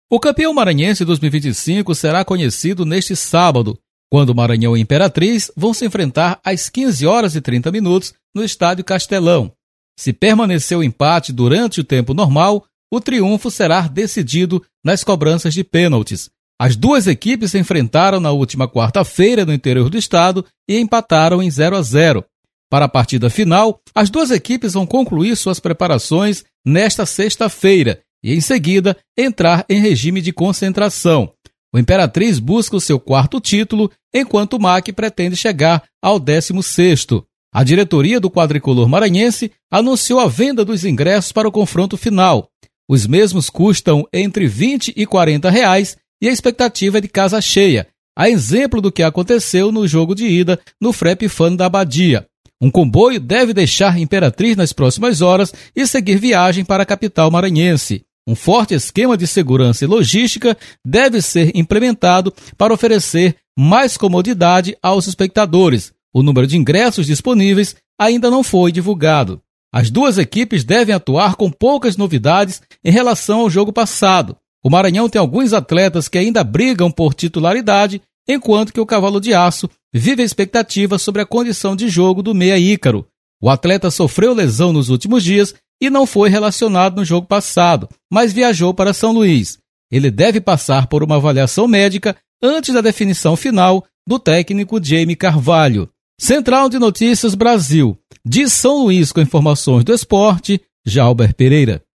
O campeão maranhense 2025 será conhecido neste sábado, quando Maranhão e Imperatriz vão se enfrentar às 15h30 no Estádio Castelão. Se permanecer o empate durante o tempo normal, o triunfo será decidido nas cobranças de pênaltis. As duas equipes se enfrentaram na última quarta-feira no interior do estado e empataram em 0-0. Para a partida final, as duas equipes vão concluir suas preparações nesta sexta-feira e, em seguida, entrar em regime de concentração. O Imperatriz busca o seu 4º título, enquanto o MAC pretende chegar ao 16º. A diretoria do quadricolor maranhense anunciou a venda dos ingressos para o confronto final. Os mesmos custam entre R$20 e R$40 e a expectativa é de casa cheia, a exemplo do que aconteceu no jogo de ida no Frepifano da Abadia. Um comboio deve deixar Imperatriz nas próximas horas e seguir viagem para a capital maranhense. Um forte esquema de segurança e logística deve ser implementado para oferecer mais comodidade aos espectadores. O número de ingressos disponíveis ainda não foi divulgado. As duas equipes devem atuar com poucas novidades em relação ao jogo passado. O Maranhão tem alguns atletas que ainda brigam por titularidade, enquanto que o Cavalo de Aço vive a expectativa sobre a condição de jogo do meia Ícaro. O atleta sofreu lesão nos últimos dias e não foi relacionado no jogo passado, mas viajou para São Luís. Ele deve passar por uma avaliação médica antes da definição final do técnico Jaime Carvalho. Central de Notícias Brasil. De São Luís com informações do esporte, Jalber Pereira.